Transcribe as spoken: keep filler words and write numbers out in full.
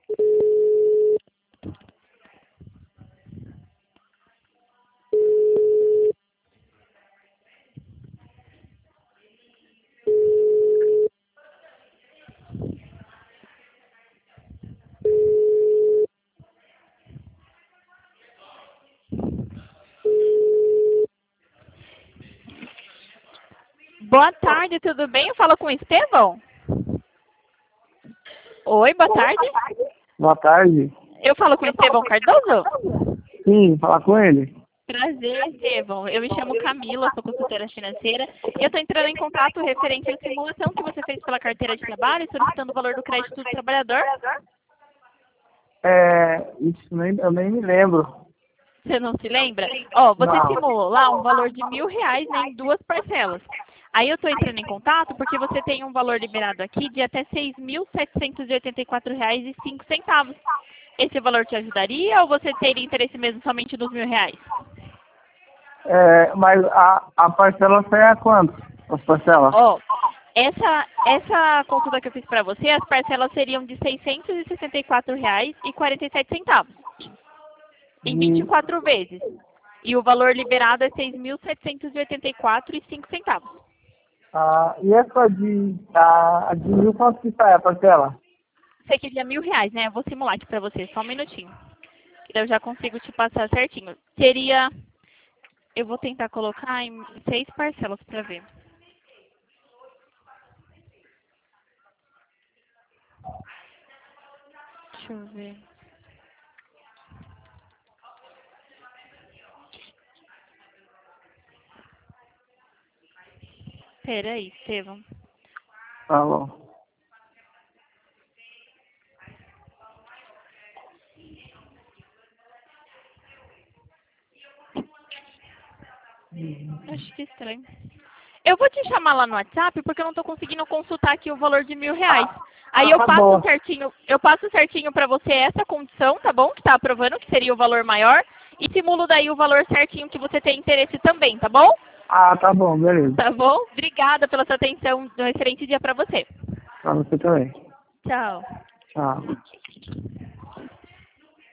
Boa tarde, tudo bem? Eu falo com o Estevão? Oi, boa tarde. Boa tarde. Eu falo com o Estevão Cardoso? Sim, falar com ele. Prazer, Estevão. Eu me chamo Camila, sou consultora financeira e eu estou entrando em contato referente à simulação que você fez pela carteira de trabalho, solicitando o valor do crédito do trabalhador. É, isso nem, eu nem me lembro. Você não se lembra? Ó, você Não. simulou lá um valor de mil reais, né, em duas parcelas. Aí eu estou entrando em contato porque você tem um valor liberado aqui de até seis mil setecentos e oitenta e quatro reais e cinco centavos. Esse valor te ajudaria ou você teria interesse mesmo somente nos mil reais? É, mas a, a parcela sai a quanto? As parcelas? Ó, essa, essa consulta que eu fiz para você, as parcelas seriam de seiscentos e sessenta e quatro reais e quarenta e sete centavos. Em vinte e quatro vezes. E o valor liberado é seis mil setecentos e oitenta e quatro reais e cinco centavos. Ah, e essa de, a, a de mil, quanto que sai a parcela? Você queria mil reais, né? Eu vou simular aqui para você, só um minutinho. Que daí eu já consigo te passar certinho. Seria... Eu vou tentar colocar em seis parcelas para ver. Deixa eu ver. Peraí, Estevão. Tá bom. Acho que estranho. Eu vou te chamar lá no WhatsApp porque eu não estou conseguindo consultar aqui o valor de mil reais. Aí eu tá passo bom. certinho, eu passo certinho para você essa condição, tá bom? Que tá aprovando, que seria o valor maior. E simulo daí o valor certinho que você tem interesse também, tá bom? Ah, tá bom, beleza. Tá bom? Obrigada pela sua atenção. Um excelente dia para você. Pra você também. Tchau. Tchau.